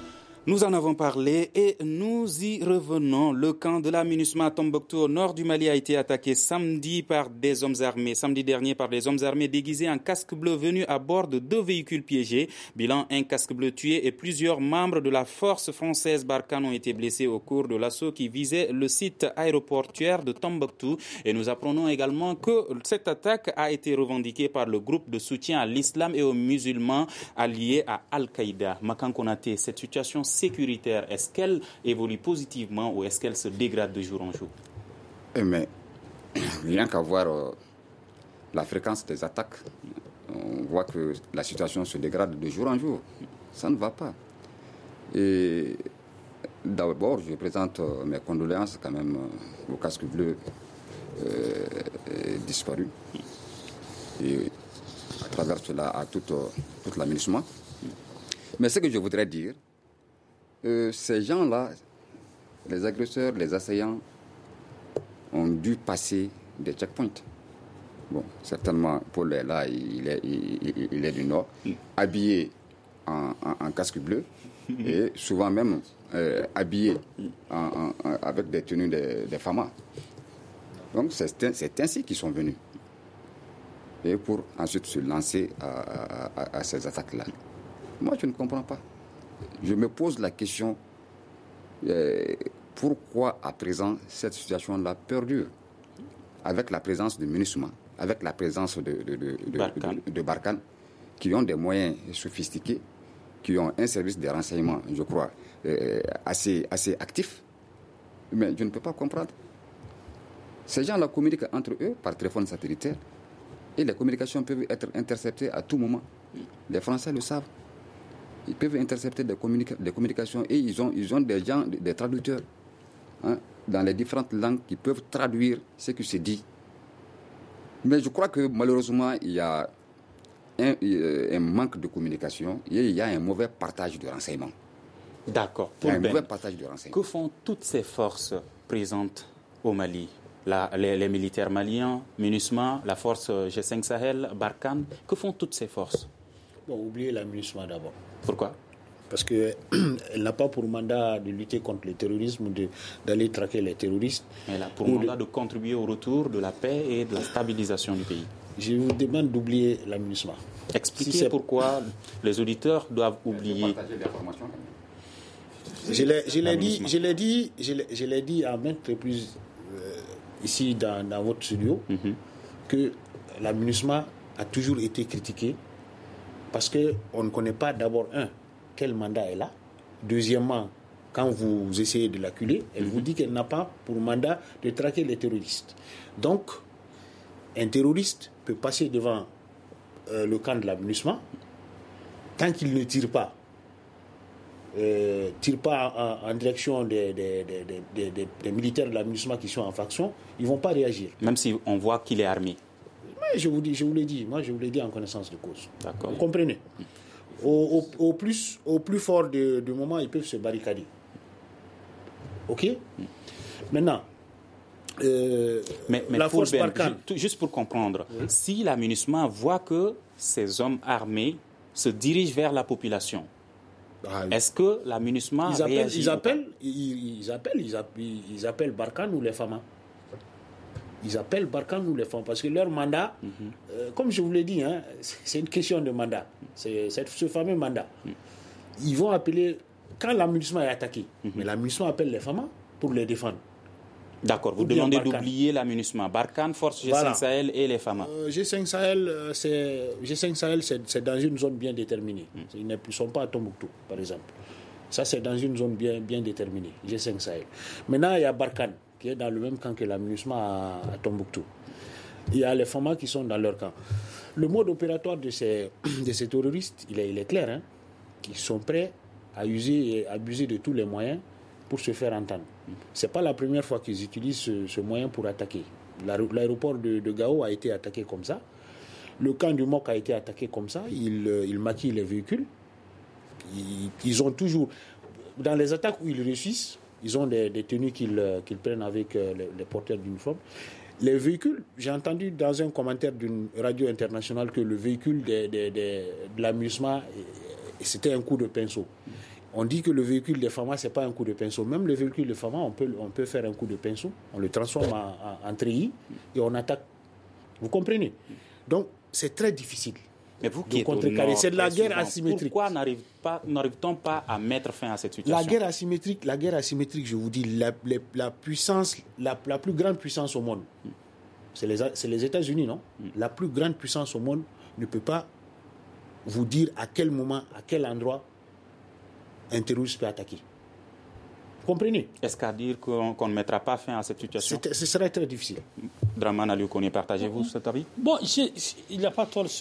Nous en avons parlé et nous y revenons. Le camp de la MINUSMA à Tombouctou au nord du Mali a été attaqué samedi dernier par des hommes armés déguisés en casque bleu venus à bord de 2 véhicules piégés. Bilan, un casque bleu tué et plusieurs membres de la force française Barkhane ont été blessés au cours de l'assaut qui visait le site aéroportuaire de Tombouctou. Et nous apprenons également que cette attaque a été revendiquée par le groupe de soutien à l'islam et aux musulmans alliés à Al-Qaïda. Makan Konaté, cette situation sécuritaire, est-ce qu'elle évolue positivement ou est-ce qu'elle se dégrade de jour en jour? Mais rien qu'à voir la fréquence des attaques, on voit que la situation se dégrade de jour en jour. Ça ne va pas. Et d'abord, je présente mes condoléances quand même au casque bleu disparu. Et à travers cela, à toute la MINUSMA. Mais ce que je voudrais dire, ces gens-là, les agresseurs, les assaillants, ont dû passer des checkpoints. Bon, certainement, Paul est là, il est du Nord, habillé en casque bleu et souvent même habillé avec des tenues des FAMA. Donc, c'est ainsi qu'ils sont venus. Et pour ensuite se lancer à ces attaques-là. Moi, je ne comprends pas. Je me pose la question, pourquoi à présent cette situation-là perdure? Avec la présence de MINUSMA, avec la présence de Barkhane, qui ont des moyens sophistiqués, qui ont un service de renseignement, je crois, assez actif. Mais je ne peux pas comprendre. Ces gens-là communiquent entre eux par téléphone satellitaire et les communications peuvent être interceptées à tout moment. Les Français le savent. Ils peuvent intercepter des communications et ils ont des gens, des traducteurs dans les différentes langues qui peuvent traduire ce qui se dit. Mais je crois que malheureusement, il y a un manque de communication et il y a un mauvais partage de renseignements. D'accord. Mauvais partage de renseignements. Que font toutes ces forces présentes au Mali? Les militaires maliens, MINUSMA, la force G5 Sahel, Barkhane, que font toutes ces forces? Bon, oubliez la MINUSMA d'abord. Pourquoi? Parce qu'elle n'a pas pour mandat de lutter contre le terrorisme, d'aller traquer les terroristes. Elle a pour mandat de contribuer au retour de la paix et de la stabilisation du pays. Je vous demande d'oublier la MINUSMA. Expliquez pourquoi les auditeurs doivent oublier. Je l'ai dit à maintes reprises ici dans votre studio que la MINUSMA a toujours été critiquée parce qu'on ne connaît pas d'abord, quel mandat elle a. Deuxièmement, quand vous essayez de l'acculer, elle vous dit qu'elle n'a pas pour mandat de traquer les terroristes. Donc, un terroriste peut passer devant le camp de la MINUSMA tant qu'il ne tire pas en direction des militaires de la MINUSMA qui sont en faction, ils ne vont pas réagir. Même si on voit qu'il est armé. Oui, je vous l'ai dit. Moi, je vous l'ai dit en connaissance de cause. D'accord. Vous comprenez? Au plus fort du moment, ils peuvent se barricader. OK? Maintenant, mais la force Barkhane... Juste pour comprendre, si la MINUSMA voit que ces hommes armés se dirigent vers la population, est-ce que la MINUSMA réagit? Ils appellent Barkhane ou les FAMA. Ils appellent Barkhane ou les FAMA parce que leur mandat, comme je vous l'ai dit, c'est une question de mandat. C'est ce fameux mandat. Ils vont appeler, quand la MINUSMA est attaquée, mais la MINUSMA appelle les FAMA pour les défendre. D'accord, vous demandez d'oublier la MINUSMA. Barkhane, force G5 Sahel et les FAMA. G5 Sahel, c'est dans une zone bien déterminée. Ils ne sont pas à Tombouctou, par exemple. Ça, c'est dans une zone bien déterminée, G5 Sahel. Maintenant, il y a Barkhane, qui est dans le même camp que la MINUSMA à Tombouctou. Il y a les FAMA qui sont dans leur camp. Le mode opératoire de ces terroristes, il est clair. Ils sont prêts à user et abuser de tous les moyens pour se faire entendre. Ce n'est pas la première fois qu'ils utilisent ce moyen pour attaquer. L'aéroport de Gao a été attaqué comme ça. Le camp du Mok a été attaqué comme ça. Ils maquillent les véhicules. Ils ont toujours... Dans les attaques où ils réussissent, ils ont des tenues qu'ils prennent avec les porteurs d'uniforme. Les véhicules, j'ai entendu dans un commentaire d'une radio internationale que le véhicule de la MINUSMA, c'était un coup de pinceau. On dit que le véhicule de Fama, ce n'est pas un coup de pinceau. Même le véhicule de Fama, on peut faire un coup de pinceau, on le transforme en treillis et on attaque. Vous comprenez? Donc, c'est très difficile. Mais vous qui êtes au nord, c'est de la guerre asymétrique. Pourquoi n'arrive-t-on pas à mettre fin à cette situation? La guerre asymétrique, je vous dis, la puissance, la plus grande puissance au monde, c'est les États-Unis, non? La plus grande puissance au monde ne peut pas vous dire à quel moment, à quel endroit un terroriste peut attaquer. Vous comprenez? Est-ce qu'à dire qu'on ne mettra pas fin à cette situation? Ce serait très difficile. Dramane Alioukoné, partagez-vous cet avis? Bon, il n'y a pas tort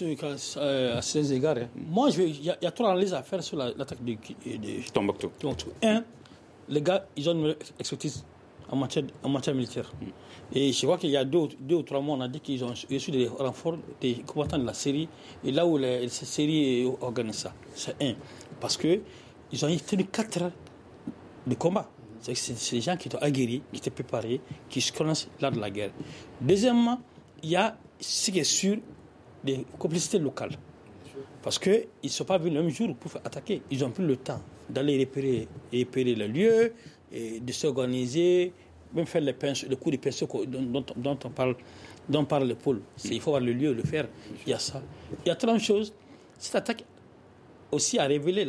à ces égards. Moi, il y a trois analyses à faire sur l'attaque de Tombouctou. Un, les gars, ils ont une expertise en matière militaire. Et je vois qu'il y a deux ou trois mois, on a dit qu'ils ont reçu des renforts des combattants de la Syrie. Et là où la Syrie organise ça, c'est un. Parce qu'ils ont tenu 4 heures de combat. C'est des gens qui sont aguerris, qui étaient préparés, qui se connaissent l'art de la guerre. Deuxièmement, il y a ce qui est sûr des complicités locales. Parce qu'ils ne sont pas venus le même jour pour attaquer. Ils ont pris le temps d'aller repérer le lieu, et de s'organiser, même faire le coup de pinceau dont parle le pôle. Il faut avoir le lieu, le faire. Il y a ça. Il y a 30 choses. Cette attaque aussi a révélé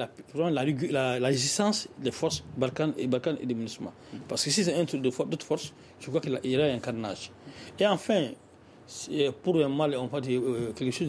la résistance des forces Barkhane et des MINUSMA. Parce que si c'est un truc d'autres forces, je crois qu'il y aura un carnage. Et enfin, pour un mal, on va dire quelque chose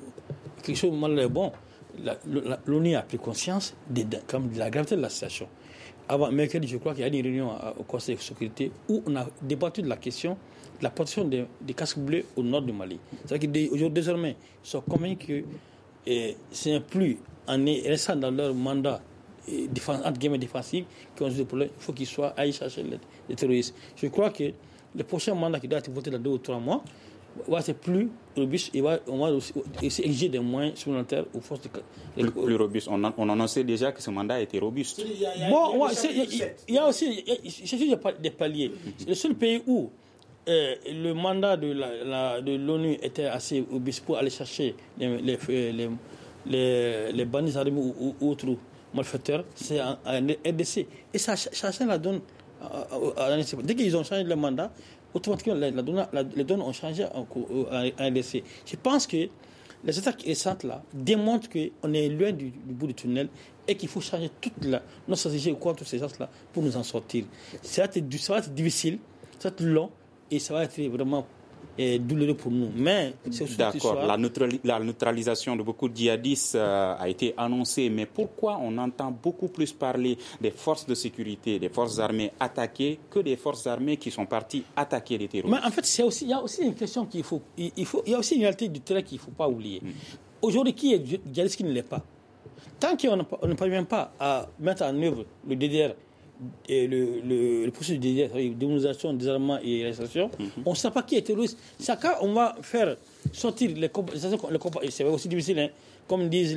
de mal bon, l'ONU a pris conscience de la gravité de la situation. Avant mercredi, je crois qu'il y a une réunion au Conseil de sécurité où on a débattu de la question de la protection des casques bleus au nord du Mali. C'est-à-dire qu'aujourd'hui, désormais, ils sont convaincus que c'est un plus en restant dans leur mandat entre guillemets défensif qui ont des problèmes, il faut qu'ils soient allés chercher les terroristes. Je crois que le prochain mandat qui doit être voté dans 2 ou 3 mois va être plus robuste et on va aussi exiger des moyens supplémentaires aux forces de... Plus robuste. On annonçait déjà que ce mandat était robuste. Il y a aussi des paliers. C'est le seul pays où le mandat de l'ONU était assez robuste pour aller chercher les bandits armés ou autres malfaiteurs, c'est en RDC. Et ça la donne. Dès qu'ils ont changé le mandat, automatiquement les données ont changé en RDC. Je pense que les attaques récentes là démontrent qu'on est loin du bout du tunnel et qu'il faut changer toute notre stratégie contre ces gens-là pour nous en sortir. Ça va être difficile, ça va être long et ça va être vraiment douloureux pour nous. Mais c'est aussi d'accord, la neutralisation de beaucoup de djihadistes a été annoncée, mais pourquoi on entend beaucoup plus parler des forces de sécurité, des forces armées attaquées que des forces armées qui sont parties attaquer les terroristes? Mais en fait, il y a aussi une question il y a aussi une réalité du terrain qu'il ne faut pas oublier. Aujourd'hui, qui est djihadiste, qui ne l'est pas? Tant qu'on ne parvient pas à mettre en œuvre le DDR et le processus de DDR, démobilisation, désarmement et réinsertion, on ne sait pas qui est terroriste. C'est quand on va faire sortir les combats, c'est aussi difficile, hein. Comme disent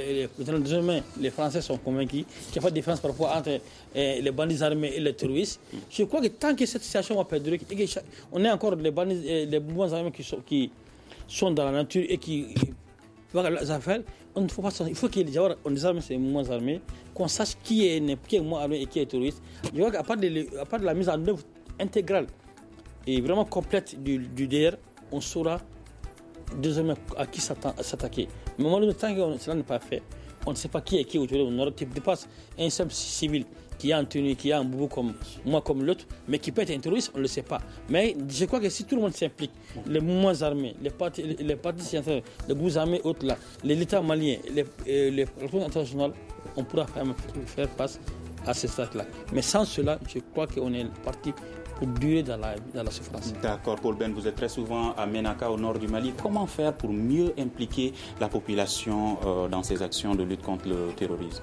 les Français sont convaincus qu'il n'y a pas de différence par rapport entre les bandits armés et les terroristes. Je crois que tant que cette situation va perdurer, on est encore les mouvements armés qui sont dans la nature et qui les affaires, il faut qu'il y ait désarme ces mouvements armés, qu'on sache qui est mouvement armé et qui est terroriste. Je crois qu'à part de la mise en œuvre intégrale et vraiment complète du DDR, on saura désormais à qui s'attaquer. Mais malheureusement, tant que cela n'est pas fait, on ne sait pas qui est qui aujourd'hui. On aurait dépasse un simple civil qui a un tenue, qui a un boubou comme moi, comme l'autre, mais qui peut être un terroriste, on ne le sait pas. Mais je crois que si tout le monde s'implique, les mouvements armés, les partis scientifiques, les groupes armés, autres là, l'État malien, les relations internationales, on pourra faire face à ces stades-là. Mais sans cela, je crois qu'on est parti pour durer dans la souffrance. D'accord, Paul Ben, vous êtes très souvent à Ménaka, au nord du Mali. Comment faire pour mieux impliquer la population dans ces actions de lutte contre le terrorisme?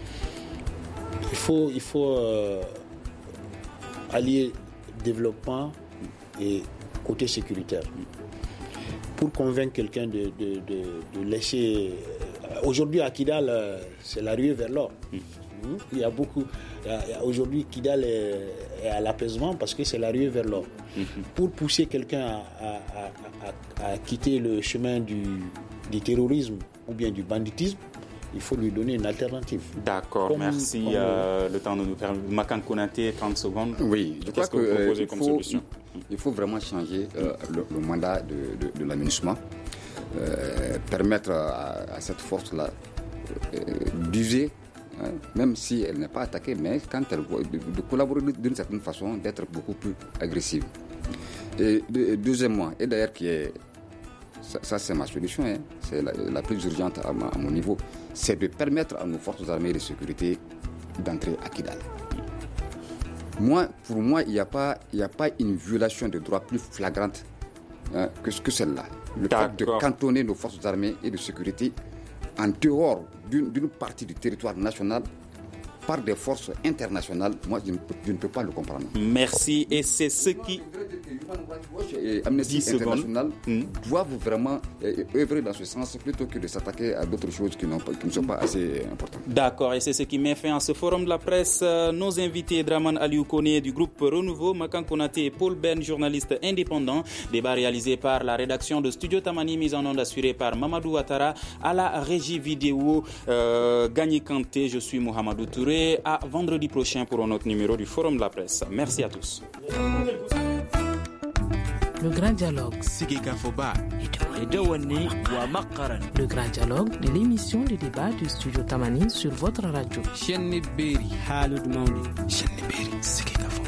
Il faut allier développement et côté sécuritaire. Pour convaincre quelqu'un de laisser... Aujourd'hui, à Kidal, c'est la ruée vers l'or. Il y a beaucoup... Aujourd'hui, Kidal est à l'apaisement parce que c'est la ruée vers l'or. Pour pousser quelqu'un à quitter le chemin du terrorisme ou bien du banditisme, il faut lui donner une alternative. D'accord, merci. Le temps de nous permettre. Makan Konaté, 30 secondes. Oui, je crois que vous proposez comme solution? Il faut vraiment changer le mandat de l'aménagement, permettre à cette force-là d'user, même si elle n'est pas attaquée, mais quand elle voit, de collaborer d'une certaine façon, d'être beaucoup plus agressive. Et deuxièmement, et d'ailleurs ça c'est ma solution, c'est la plus urgente à mon niveau, c'est de permettre à nos forces armées de sécurité d'entrer à Kidal. Pour moi, il n'y a pas une violation de droits plus flagrante que celle-là. Le fait de cantonner nos forces armées et de sécurité en dehors d'une partie du territoire national par des forces internationales, moi je ne peux pas le comprendre. Merci, et c'est ce qui... Amnesty International doivent vraiment œuvrer dans ce sens plutôt que de s'attaquer à d'autres choses qui ne sont pas assez importantes. D'accord, et c'est ce qui met fin à ce forum de la presse. Nos invités, Draman Aliou Koné du groupe Renouveau, Makan Konaté et Paul Ben, journaliste indépendant. Débat réalisé par la rédaction de Studio Tamani, mise en onde assurée par Mamadou Ouattara, à la régie vidéo Gagné Kanté. Je suis Mohamedou Touré. À vendredi prochain pour un autre numéro du forum de la presse. Merci à tous. Le grand dialogue. Le grand dialogue de l'émission de débat du Studio Tamani sur votre radio.